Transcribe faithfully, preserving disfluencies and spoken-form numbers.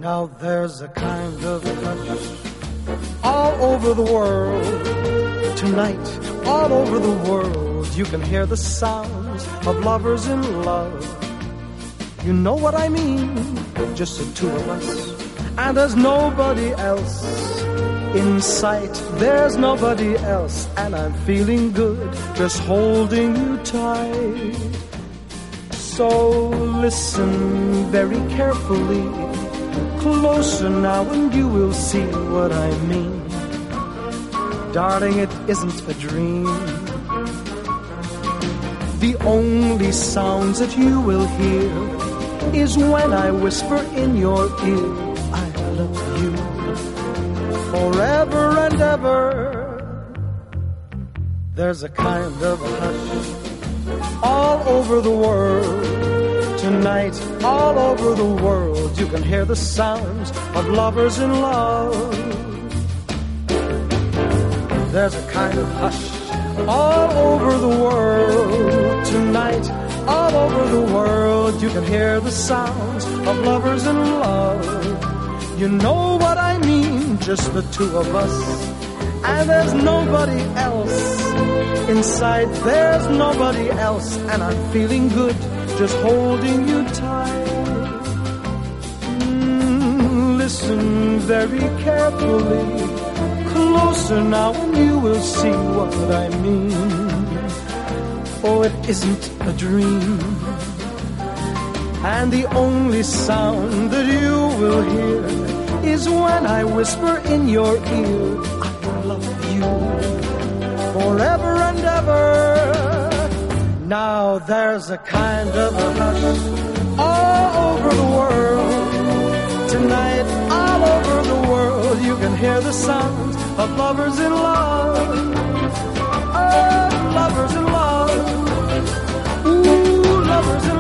Now there's a kind of hush all over the world. Tonight, all over the world, you can hear the sounds of lovers in love. You know what I mean? Just the two of us, and there's nobody else in sight. There's nobody else, and I'm feeling good just holding you tight. So listen very carefully, closer now, and you will see what I mean. Darling, it isn't a dream. The only sounds that you will hear is when I whisper in your ear, I love you forever and ever. There's a kind of a hush all over the world. Tonight, all over the world, you can hear the sounds of lovers in love. There's a kind of hush all over the world. Tonight, all over the world, you can hear the sounds of lovers in love. You know what I mean, just the two of us, and there's nobody else inside. There's nobody else, and I'm feeling good just holding you tight. Mm, listen very carefully, closer now, and you will see what I mean. Oh, it isn't a dream, and the only sound that you will hear is when I whisper in your ear, I love you forever and ever. Now there's a kind of a hush all over the world. Tonight, all over the world, you can hear the sounds of lovers in love. Oh, lovers in love. Ooh, lovers in love.